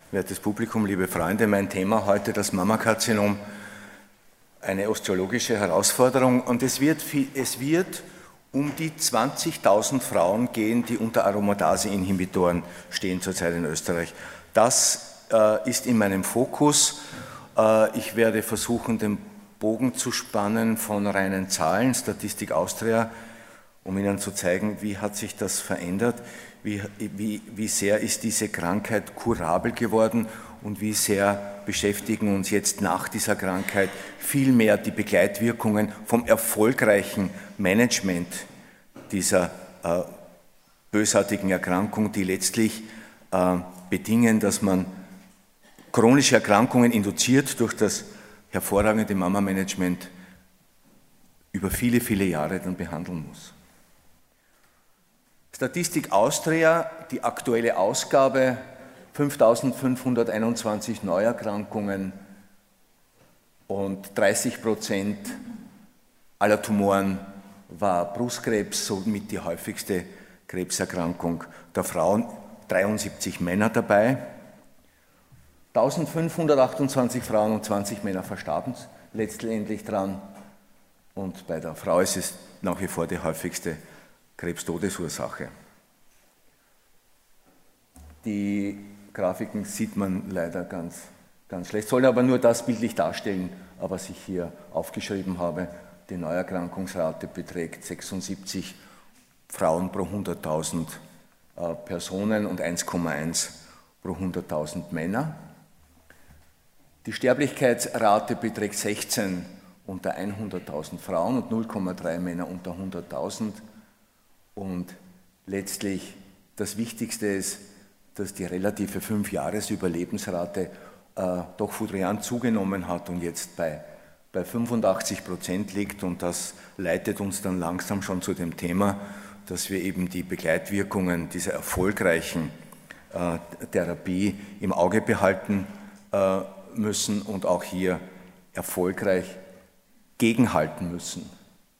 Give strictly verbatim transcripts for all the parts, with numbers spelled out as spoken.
Wertes Publikum, liebe Freunde, mein Thema heute das Mammakarzinom, eine osteologische Herausforderung, und es wird, es wird um die zwanzigtausend Frauen gehen, die unter Aromatase-Inhibitoren stehen zurzeit in Österreich. Das äh, ist in meinem Fokus. Äh, ich werde versuchen, den Bogen zu spannen von reinen Zahlen, Statistik Austria, um Ihnen zu zeigen, wie hat sich das verändert, wie, wie, wie sehr ist diese Krankheit kurabel geworden und wie sehr beschäftigen uns jetzt nach dieser Krankheit viel mehr die Begleitwirkungen vom erfolgreichen Management dieser äh, bösartigen Erkrankung, die letztlich äh, bedingen, dass man chronische Erkrankungen induziert durch das hervorragende Mama-Management über viele, viele Jahre dann behandeln muss. Statistik Austria, die aktuelle Ausgabe, fünftausendfünfhunderteinundzwanzig Neuerkrankungen und dreißig Prozent aller Tumoren war Brustkrebs, somit die häufigste Krebserkrankung der Frauen, dreiundsiebzig Männer dabei. eintausendfünfhundertachtundzwanzig Frauen und zwanzig Männer verstarben letztendlich dran, und bei der Frau ist es nach wie vor die häufigste Krebstodesursache. Die Grafiken sieht man leider ganz, ganz schlecht, sollen aber nur das bildlich darstellen, was ich hier aufgeschrieben habe. Die Neuerkrankungsrate beträgt sechsundsiebzig Frauen pro hunderttausend äh, Personen und eins Komma eins pro hunderttausend Männer. Die Sterblichkeitsrate beträgt sechzehn unter hunderttausend Frauen und null Komma drei Männer unter hunderttausend. Und letztlich das Wichtigste ist, dass die relative fünf-Jahres-Überlebensrate äh, doch fudriant zugenommen hat und jetzt bei, bei fünfundachtzig Prozent liegt. Und das leitet uns dann langsam schon zu dem Thema, dass wir eben die Begleitwirkungen dieser erfolgreichen äh, Therapie im Auge behalten äh, müssen und auch hier erfolgreich gegenhalten müssen.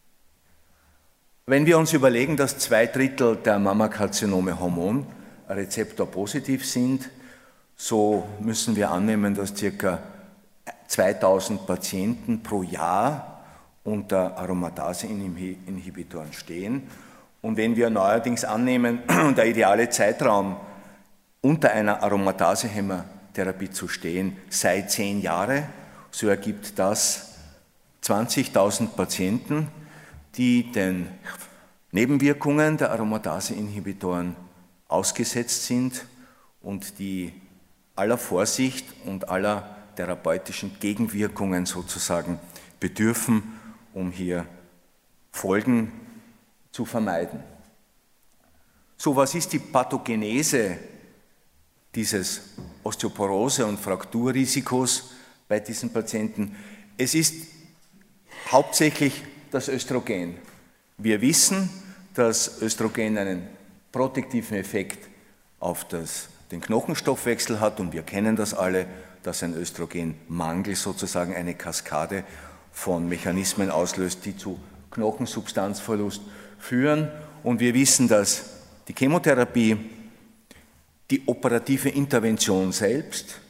Wenn wir uns überlegen, dass zwei Drittel der Mammakarzinome hormonrezeptorpositiv sind, so müssen wir annehmen, dass ca. zweitausend Patienten pro Jahr unter Aromatase-Inhibitoren stehen. Und wenn wir neuerdings annehmen, der ideale Zeitraum unter einer Aromatase-Hämotherapie zu stehen sei zehn Jahre, so ergibt das zwanzigtausend Patienten, die den Nebenwirkungen der Aromatase-Inhibitoren ausgesetzt sind und die aller Vorsicht und aller therapeutischen Gegenwirkungen sozusagen bedürfen, um hier Folgen zu vermeiden. So, was ist die Pathogenese dieses Osteoporose- und Frakturrisikos bei diesen Patienten? Es ist hauptsächlich das Östrogen. Wir wissen, dass Östrogen einen protektiven Effekt auf das, den Knochenstoffwechsel hat, und wir kennen das alle, dass ein Östrogenmangel sozusagen eine Kaskade von Mechanismen auslöst, die zu Knochensubstanzverlust führen. Und wir wissen, dass die Chemotherapie, die operative Intervention selbst,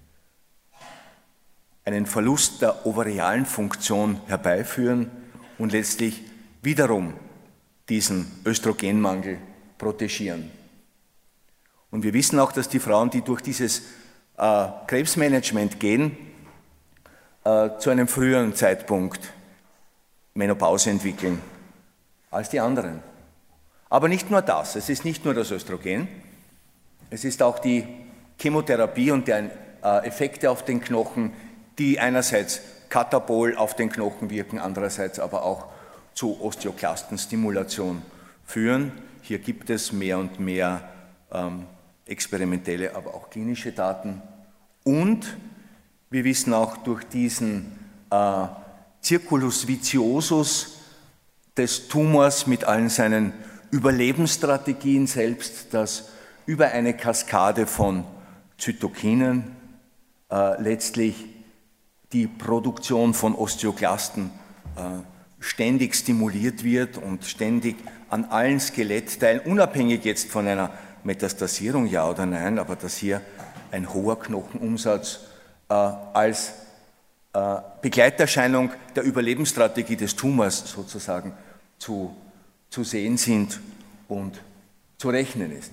einen Verlust der ovarialen Funktion herbeiführen und letztlich wiederum diesen Östrogenmangel protegieren. Und wir wissen auch, dass die Frauen, die durch dieses äh, Krebsmanagement gehen, äh, zu einem früheren Zeitpunkt Menopause entwickeln als die anderen. Aber nicht nur das, es ist nicht nur das Östrogen, es ist auch die Chemotherapie und deren äh, Effekte auf den Knochen, die einerseits katabol auf den Knochen wirken, andererseits aber auch zu Osteoklastenstimulation führen. Hier gibt es mehr und mehr ähm, experimentelle, aber auch klinische Daten. Und wir wissen auch durch diesen äh, Circulus viciosus des Tumors mit allen seinen Überlebensstrategien selbst, dass über eine Kaskade von Zytokinen äh, letztlich die Produktion von Osteoklasten äh, ständig stimuliert wird und ständig an allen Skelettteilen, unabhängig jetzt von einer Metastasierung, ja oder nein, aber dass hier ein hoher Knochenumsatz äh, als äh, Begleiterscheinung der Überlebensstrategie des Tumors sozusagen zu, zu sehen sind und zu rechnen ist.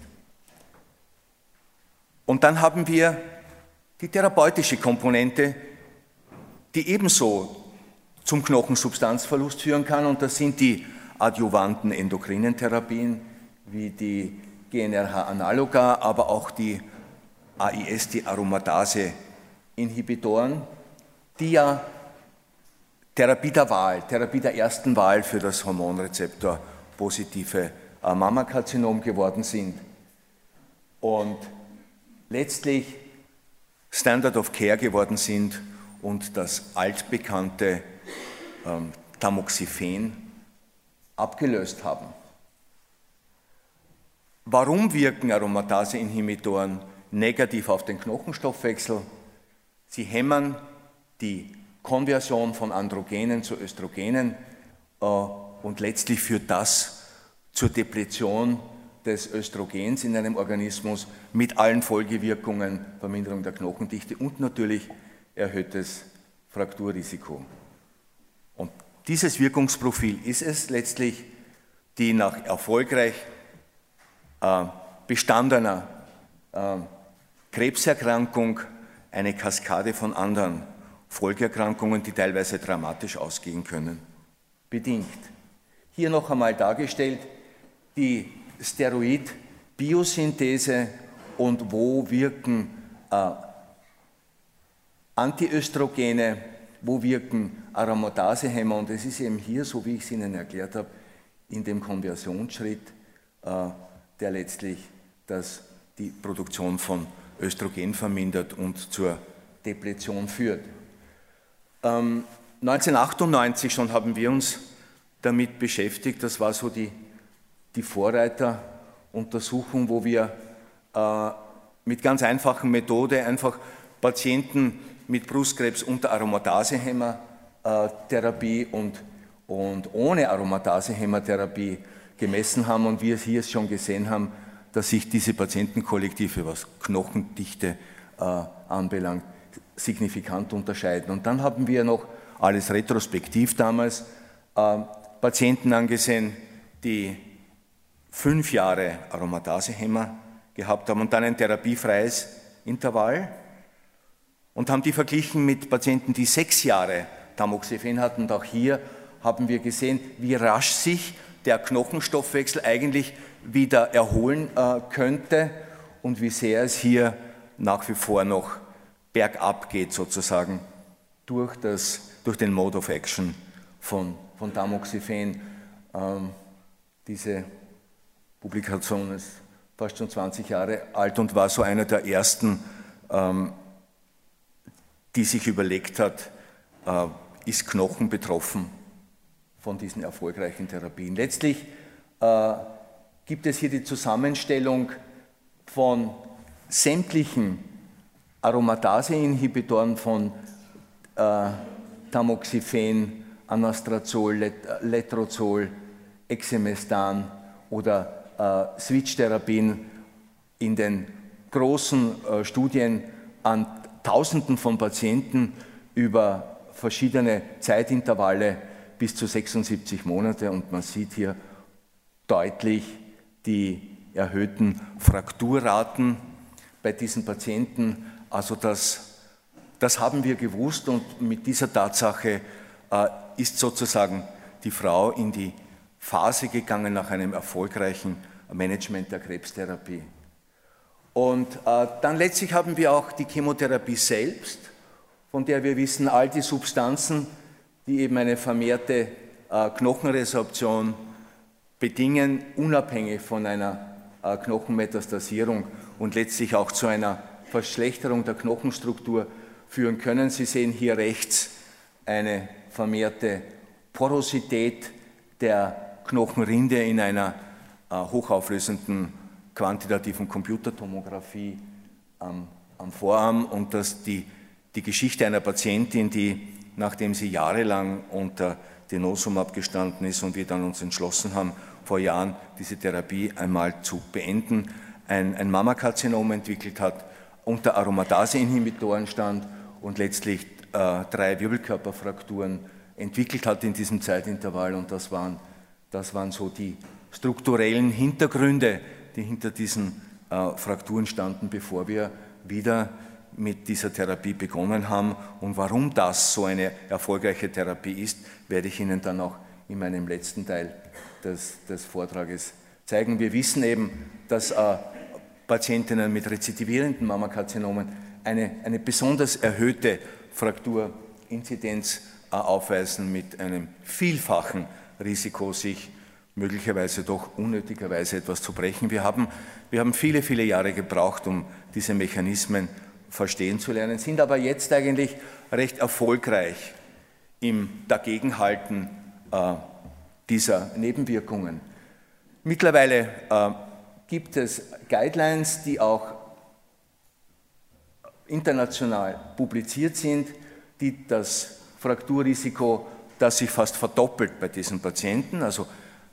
Und dann haben wir die therapeutische Komponente, die ebenso zum Knochensubstanzverlust führen kann, und das sind die adjuvanten endokrinen Therapien wie die G N R H-Analoga, aber auch die A I S, die Aromatase-Inhibitoren, die ja Therapie der Wahl, Therapie der ersten Wahl für das Hormonrezeptor positive Mammakarzinom geworden sind und letztlich Standard of Care geworden sind und das altbekannte ähm, Tamoxifen abgelöst haben. Warum wirken Aromatase-Inhibitoren negativ auf den Knochenstoffwechsel? Sie hämmern die Konversion von Androgenen zu Östrogenen äh, und letztlich führt das zur Depletion des Östrogens in einem Organismus mit allen Folgewirkungen, Verminderung der Knochendichte und natürlich erhöhtes Frakturrisiko. Und dieses Wirkungsprofil ist es letztlich, die nach erfolgreich äh, bestandener äh, Krebserkrankung eine Kaskade von anderen Folgeerkrankungen, die teilweise dramatisch ausgehen können, bedingt. Hier noch einmal dargestellt die Steroid-Biosynthese und wo wirken äh, Antiöstrogene, wo wirken Aromatasehemmer, und es ist eben hier, so wie ich es Ihnen erklärt habe, in dem Konversionsschritt, äh, der letztlich das, die Produktion von Östrogen vermindert und zur Depletion führt. Ähm, neunzehnhundertachtundneunzig schon haben wir uns damit beschäftigt, das war so die, die Vorreiteruntersuchung, wo wir äh, mit ganz einfachen Methode einfach Patienten mit Brustkrebs unter Aromatasehemmer-Therapie und, und ohne Aromatasehemmer-Therapie gemessen haben und wir hier schon gesehen haben, dass sich diese Patientenkollektive, was Knochendichte äh, anbelangt, signifikant unterscheiden. Und dann haben wir noch, alles retrospektiv damals, äh, Patienten angesehen, die fünf Jahre Aromatasehemmer gehabt haben und dann ein therapiefreies Intervall und haben die verglichen mit Patienten, die sechs Jahre Tamoxifen hatten. Und auch hier haben wir gesehen, wie rasch sich der Knochenstoffwechsel eigentlich wieder erholen äh, könnte und wie sehr es hier nach wie vor noch bergab geht, sozusagen, durch, das, durch den Mode of Action von, von Tamoxifen. Ähm, diese Publikation ist fast schon zwanzig Jahre alt und war so einer der ersten, ähm, die sich überlegt hat, äh, ist Knochen betroffen von diesen erfolgreichen Therapien. Letztlich äh, gibt es hier die Zusammenstellung von sämtlichen Aromatase-Inhibitoren von äh, Tamoxifen, Anastrozol, Let Letrozol, Exemestan oder äh, Switch-Therapien in den großen äh, Studien an Tausenden von Patienten über verschiedene Zeitintervalle bis zu sechsundsiebzig Monate, und man sieht hier deutlich die erhöhten Frakturraten bei diesen Patienten. Also das, das haben wir gewusst, und mit dieser Tatsache äh, ist sozusagen die Frau in die Phase gegangen nach einem erfolgreichen Management der Krebstherapie. Und äh, dann letztlich haben wir auch die Chemotherapie selbst, von der wir wissen, all die Substanzen, die eben eine vermehrte äh, Knochenresorption bedingen, unabhängig von einer äh, Knochenmetastasierung und letztlich auch zu einer Verschlechterung der Knochenstruktur führen können. Sie sehen hier rechts eine vermehrte Porosität der Knochenrinde in einer äh, hochauflösenden quantitativen Computertomographie am, am Vorarm, und das die, die Geschichte einer Patientin, die, nachdem sie jahrelang unter Denosumab gestanden ist und wir dann uns entschlossen haben, vor Jahren diese Therapie einmal zu beenden, ein, ein Mammakarzinom entwickelt hat, unter Aromatase-Inhibitoren stand und letztlich äh, drei Wirbelkörperfrakturen entwickelt hat in diesem Zeitintervall. Und das waren, das waren so die strukturellen Hintergründe, die hinter diesen äh, Frakturen standen, bevor wir wieder mit dieser Therapie begonnen haben. Und warum das so eine erfolgreiche Therapie ist, werde ich Ihnen dann auch in meinem letzten Teil des, des Vortrages zeigen. Wir wissen eben, dass äh, Patientinnen mit rezidivierenden Mammakarzinomen eine, eine besonders erhöhte Frakturinzidenz äh, aufweisen mit einem vielfachen Risiko, sich möglicherweise doch unnötigerweise etwas zu brechen. Wir haben, wir haben viele, viele Jahre gebraucht, um diese Mechanismen verstehen zu lernen, sind aber jetzt eigentlich recht erfolgreich im Dagegenhalten äh, dieser Nebenwirkungen. Mittlerweile äh, gibt es Guidelines, die auch international publiziert sind, die das Frakturrisiko, das sich fast verdoppelt bei diesen Patienten, also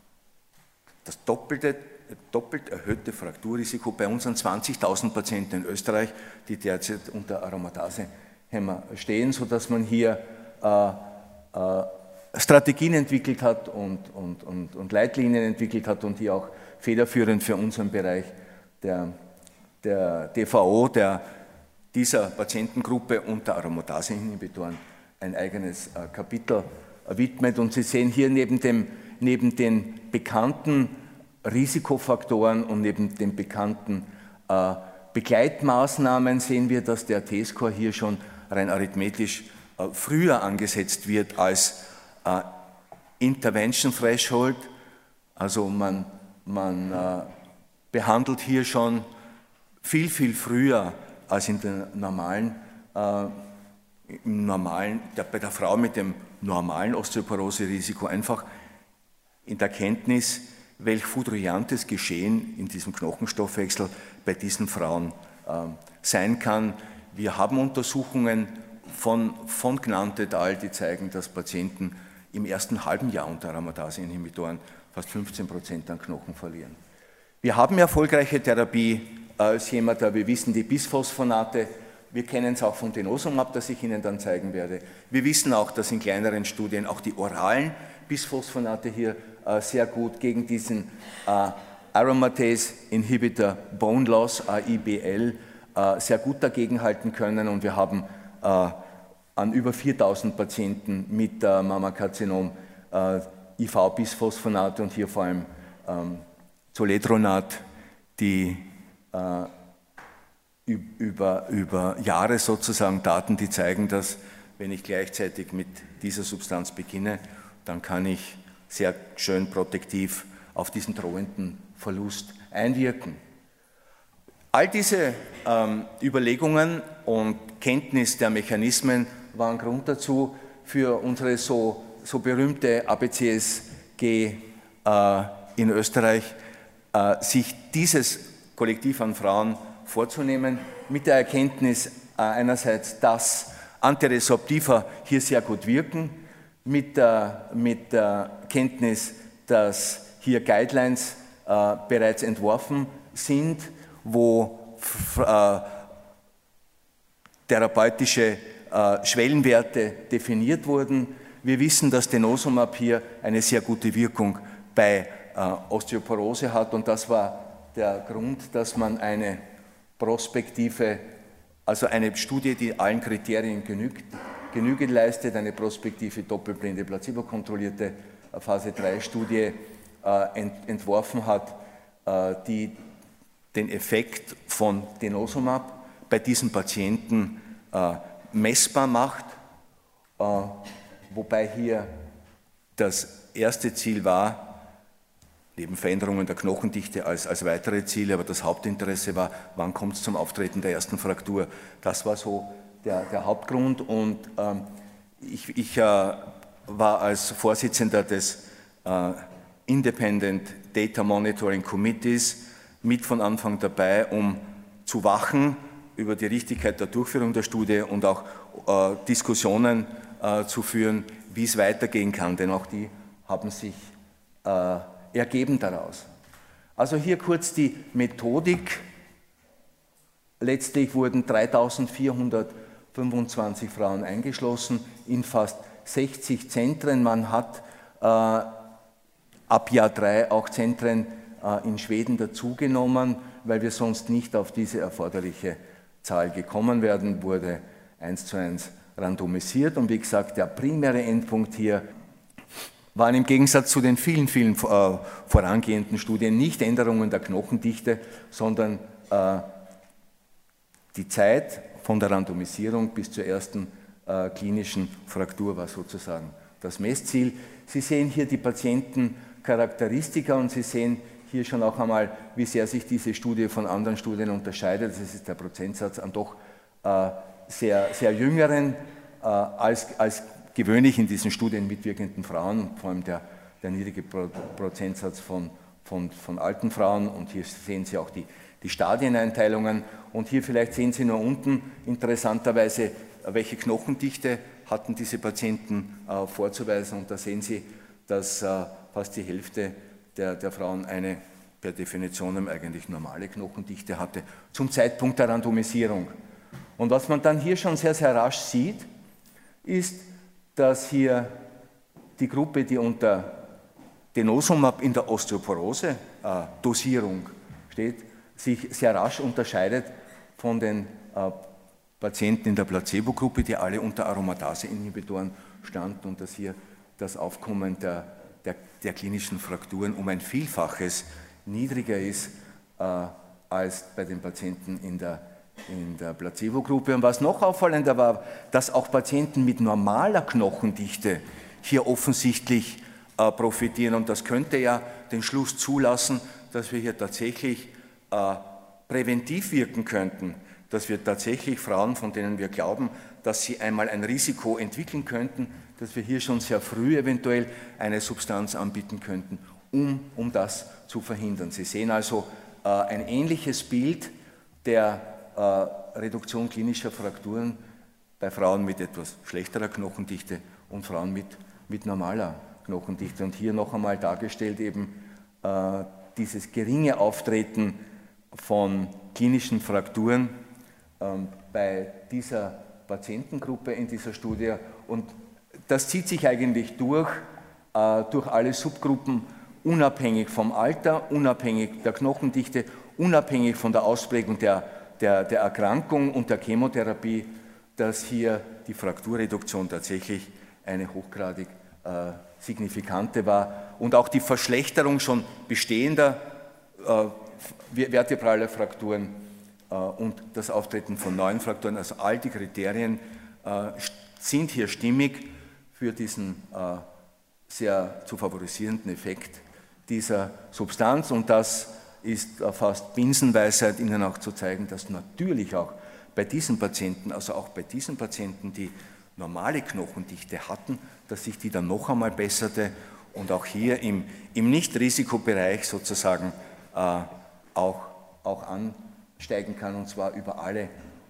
das doppelte, doppelt erhöhte Frakturrisiko bei unseren zwanzigtausend Patienten in Österreich, die derzeit unter Aromatasehemmer stehen, sodass man hier äh, äh, Strategien entwickelt hat und, und, und, und Leitlinien entwickelt hat und hier auch federführend für unseren Bereich der, der D V O, der dieser Patientengruppe unter Aromatase-Inhibitoren ein eigenes äh, Kapitel äh, widmet. Und Sie sehen hier neben, dem, neben den bekannten Risikofaktoren und neben den bekannten äh, Begleitmaßnahmen sehen wir, dass der T-Score hier schon rein arithmetisch äh, früher angesetzt wird als äh, Intervention Threshold. Also man, man äh, behandelt hier schon viel, viel früher als in der normalen, äh, im normalen der, bei der Frau mit dem normalen Osteoporose-Risiko einfach in der Kenntnis, welch foudroyantes Geschehen in diesem Knochenstoffwechsel bei diesen Frauen äh, sein kann. Wir haben Untersuchungen von, von Gnant et al., die zeigen, dass Patienten im ersten halben Jahr unter Aromatase-Inhibitoren fast fünfzehn Prozent an Knochen verlieren. Wir haben erfolgreiche Therapie als jemand, der wir wissen, die Bisphosphonate, wir kennen es auch von Denosumab, das ich Ihnen dann zeigen werde. Wir wissen auch, dass in kleineren Studien auch die oralen Bisphosphonate hier äh, sehr gut gegen diesen äh, Aromatase Inhibitor Bone Loss, A I B L, äh, sehr gut dagegenhalten können. Und wir haben äh, an über viertausend Patienten mit äh, Mammakarzinom äh, I V-Bisphosphonate und hier vor allem ähm, Zoledronat, die äh, über, über Jahre sozusagen Daten, die zeigen, dass wenn ich gleichzeitig mit dieser Substanz beginne, dann kann ich sehr schön protektiv auf diesen drohenden Verlust einwirken. All diese ähm, Überlegungen und Kenntnis der Mechanismen waren Grund dazu, für unsere so, so berühmte A B C S G äh, in Österreich, äh, sich dieses Kollektiv an Frauen vorzunehmen, mit der Erkenntnis äh, einerseits, dass Antiresorptiva hier sehr gut wirken, mit der, mit der Kenntnis, dass hier Guidelines äh, bereits entworfen sind, wo äh, therapeutische äh, Schwellenwerte definiert wurden. Wir wissen, dass Denosumab hier eine sehr gute Wirkung bei äh, Osteoporose hat und das war der Grund, dass man eine prospektive, also eine Studie, die allen Kriterien genügt, Genüge leistet, eine prospektive, doppelblinde, placebo-kontrollierte Phase drei Studie äh, ent, entworfen hat, äh, die den Effekt von Denosumab bei diesen Patienten äh, messbar macht, äh, wobei hier das erste Ziel war, neben Veränderungen der Knochendichte als, als weitere Ziele, aber das Hauptinteresse war, wann kommt es zum Auftreten der ersten Fraktur. Das war so der, der Hauptgrund und ähm, ich, ich äh, war als Vorsitzender des äh, Independent Data Monitoring Committees mit von Anfang dabei, um zu wachen über die Richtigkeit der Durchführung der Studie und auch äh, Diskussionen äh, zu führen, wie es weitergehen kann, denn auch die haben sich äh, ergeben daraus. Also hier kurz die Methodik letztlich wurden dreitausendvierhundertfünfundzwanzig Frauen eingeschlossen in fast sechzig Zentren. Man hat äh, ab Jahr drei auch Zentren äh, in Schweden dazugenommen, weil wir sonst nicht auf diese erforderliche Zahl gekommen wären, wurde eins zu eins randomisiert. Und wie gesagt, der primäre Endpunkt hier waren im Gegensatz zu den vielen, vielen äh, vorangehenden Studien nicht Änderungen der Knochendichte, sondern äh, die Zeit von der Randomisierung bis zur ersten äh, klinischen Fraktur war sozusagen das Messziel. Sie sehen hier die Patientencharakteristika und Sie sehen hier schon auch einmal, wie sehr sich diese Studie von anderen Studien unterscheidet. Das ist der Prozentsatz an doch äh, sehr, sehr jüngeren äh, als, als gewöhnlich in diesen Studien mitwirkenden Frauen, vor allem der, der niedrige Pro Prozentsatz von, von, von alten Frauen. Und hier sehen Sie auch die, die Stadieneinteilungen. Und hier vielleicht sehen Sie nur unten interessanterweise, welche Knochendichte hatten diese Patienten äh, vorzuweisen. Und da sehen Sie, dass äh, fast die Hälfte der, der Frauen eine per Definition eigentlich normale Knochendichte hatte, zum Zeitpunkt der Randomisierung. Und was man dann hier schon sehr, sehr rasch sieht, ist, dass hier die Gruppe, die unter Denosumab in der Osteoporose-Dosierung steht, sich sehr rasch unterscheidet von den äh, Patienten in der Placebo-Gruppe, die alle unter Aromatase-Inhibitoren standen und dass hier das Aufkommen der, der, der klinischen Frakturen um ein Vielfaches niedriger ist äh, als bei den Patienten in der, in der Placebo-Gruppe. Und was noch auffallender war, dass auch Patienten mit normaler Knochendichte hier offensichtlich äh, profitieren. Und das könnte ja den Schluss zulassen, dass wir hier tatsächlich äh, präventiv wirken könnten, dass wir tatsächlich Frauen, von denen wir glauben, dass sie einmal ein Risiko entwickeln könnten, dass wir hier schon sehr früh eventuell eine Substanz anbieten könnten, um, um das zu verhindern. Sie sehen also äh, ein ähnliches Bild der äh, Reduktion klinischer Frakturen bei Frauen mit etwas schlechterer Knochendichte und Frauen mit, mit normaler Knochendichte. Und hier noch einmal dargestellt eben äh, dieses geringe Auftreten von klinischen Frakturen äh, bei dieser Patientengruppe in dieser Studie. Und das zieht sich eigentlich durch, äh, durch alle Subgruppen, unabhängig vom Alter, unabhängig der Knochendichte, unabhängig von der Ausprägung der, der, der Erkrankung und der Chemotherapie, dass hier die Frakturreduktion tatsächlich eine hochgradig äh, signifikante war und auch die Verschlechterung schon bestehender äh, vertebraler Frakturen äh, und das Auftreten von neuen Frakturen, also all die Kriterien äh, sind hier stimmig für diesen äh, sehr zu favorisierenden Effekt dieser Substanz. Und das ist äh, fast Binsenweisheit, Ihnen auch zu zeigen, dass natürlich auch bei diesen Patienten, also auch bei diesen Patienten, die normale Knochendichte hatten, dass sich die dann noch einmal besserte und auch hier im, im Nicht-Risikobereich sozusagen äh, auch, auch ansteigen kann, und zwar über alle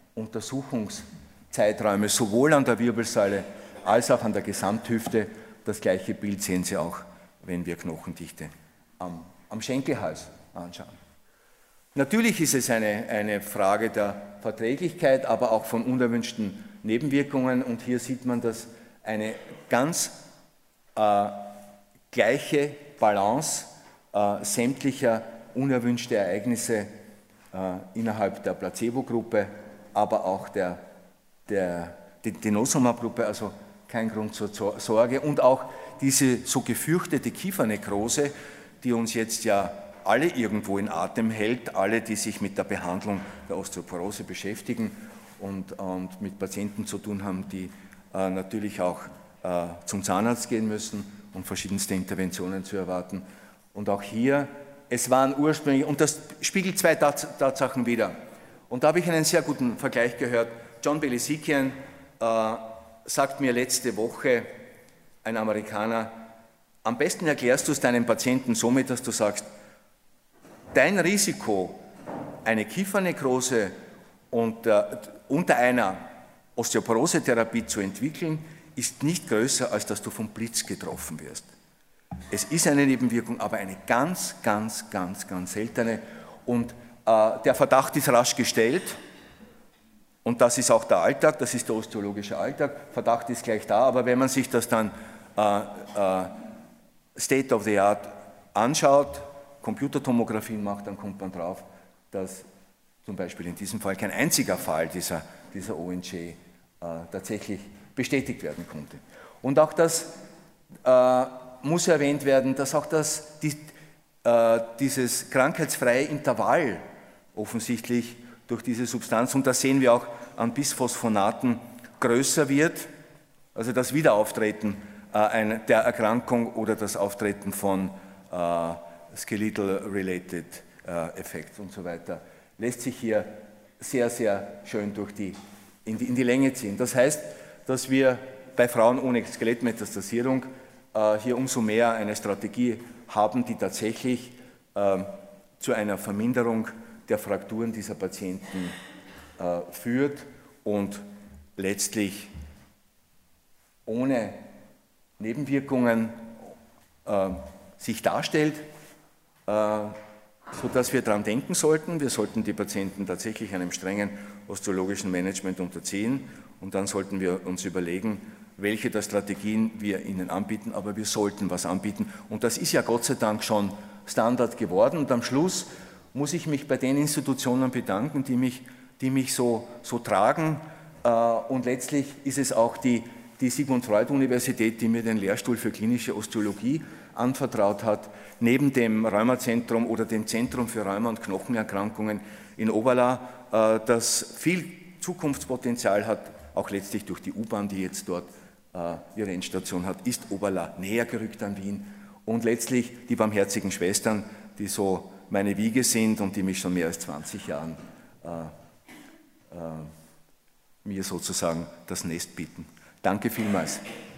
Untersuchungszeiträume, sowohl an der Wirbelsäule als auch an der Gesamthüfte. Das gleiche Bild sehen Sie auch, wenn wir Knochendichte am, am Schenkelhals anschauen. Natürlich ist es eine, eine Frage der Verträglichkeit, aber auch von unerwünschten Nebenwirkungen, und hier sieht man, dass eine ganz äh, gleiche Balance äh, sämtlicher unerwünschter Ereignisse äh, innerhalb der Placebo-Gruppe, aber auch der, der Denosumab-Gruppe, also kein Grund zur Sorge, und auch diese so gefürchtete Kiefernekrose, die uns jetzt ja alle irgendwo in Atem hält, alle, die sich mit der Behandlung der Osteoporose beschäftigen und, und mit Patienten zu tun haben, die äh, natürlich auch äh, zum Zahnarzt gehen müssen und verschiedenste Interventionen zu erwarten. Und auch hier, es waren ursprünglich, und das spiegelt zwei Tatsachen wider. Und da habe ich einen sehr guten Vergleich gehört. John Belisikian äh, sagt mir letzte Woche, ein Amerikaner, am besten erklärst du es deinem Patienten somit, dass du sagst, dein Risiko, eine Kiefernekrose unter, unter einer Osteoporose-Therapie zu entwickeln, ist nicht größer, als dass du vom Blitz getroffen wirst. Es ist eine Nebenwirkung, aber eine ganz, ganz, ganz, ganz seltene. Und äh, der Verdacht ist rasch gestellt. Und das ist auch der Alltag, das ist der osteologische Alltag. Verdacht ist gleich da, aber wenn man sich das dann äh, äh, State of the Art anschaut, Computertomographien macht, dann kommt man drauf, dass zum Beispiel in diesem Fall kein einziger Fall dieser, dieser O N J äh, tatsächlich bestätigt werden konnte. Und auch das äh, muss erwähnt werden, dass auch das, die, äh, dieses krankheitsfreie Intervall offensichtlich durch diese Substanz, und das sehen wir auch an Bisphosphonaten, größer wird, also das Wiederauftreten äh, eine, der Erkrankung oder das Auftreten von äh, Skeletal-related äh, Effects und so weiter, lässt sich hier sehr, sehr schön durch die, in, die, in die Länge ziehen. Das heißt, dass wir bei Frauen ohne Skelettmetastasierung äh, hier umso mehr eine Strategie haben, die tatsächlich äh, zu einer Verminderung der Frakturen dieser Patienten äh, führt und letztlich ohne Nebenwirkungen äh, sich darstellt, äh, sodass wir daran denken sollten. Wir sollten die Patienten tatsächlich einem strengen osteologischen Management unterziehen und dann sollten wir uns überlegen, welche der Strategien wir ihnen anbieten, aber wir sollten was anbieten und das ist ja Gott sei Dank schon Standard geworden und am Schluss muss ich mich bei den Institutionen bedanken, die mich, die mich so, so tragen und letztlich ist es auch die, die Sigmund Freud Universität, die mir den Lehrstuhl für klinische Osteologie anvertraut hat, neben dem Rheumazentrum oder dem Zentrum für Rheuma- und Knochenerkrankungen in Oberla, das viel Zukunftspotenzial hat, auch letztlich durch die U-Bahn, die jetzt dort ihre Endstation hat, ist Oberla näher gerückt an Wien und letztlich die Barmherzigen Schwestern, die so meine Wiege sind und die mich schon mehr als zwanzig Jahren äh, äh, mir sozusagen das Nest bieten. Danke vielmals.